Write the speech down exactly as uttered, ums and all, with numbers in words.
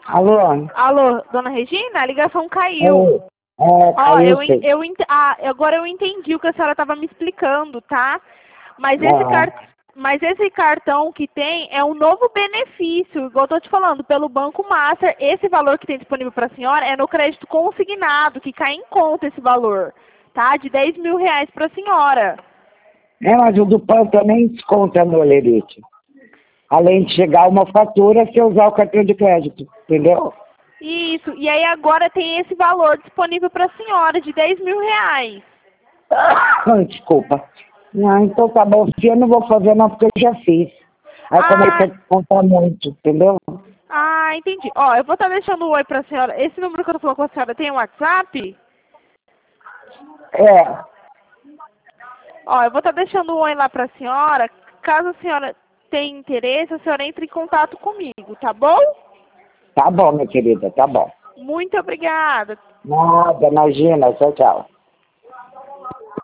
Alô? Alô, dona Regina, a ligação caiu. É, é, Ó, caiu eu, en- sim. eu, ent- ah, agora eu entendi o que a senhora estava me explicando, tá? Mas esse, Ah, car... Mas esse cartão que tem é um novo benefício, igual eu tô te falando, pelo Banco Master. Esse valor que tem disponível para a senhora é no crédito consignado, que cai em conta esse valor, tá? De dez mil reais para a senhora. é, mas o do PAN também desconta no Olerite. Além de chegar uma fatura se eu usar o cartão de crédito, entendeu? Isso, e aí agora tem esse valor disponível para a senhora, de dez mil reais. Desculpa. Não, então tá bom. Se eu não vou fazer não, porque eu já fiz. Aí começa a Ah, descontar muito, entendeu? ah, entendi. Ó, eu vou estar deixando um oi para a senhora. Esse número que eu tô falando com a senhora tem um WhatsApp? É, Ó, eu vou estar deixando um oi lá para a senhora. Caso a senhora tenha interesse, a senhora entre em contato comigo, tá bom? tá bom, minha querida, tá bom. Muito obrigada. Nada, imagina, tchau, tchau.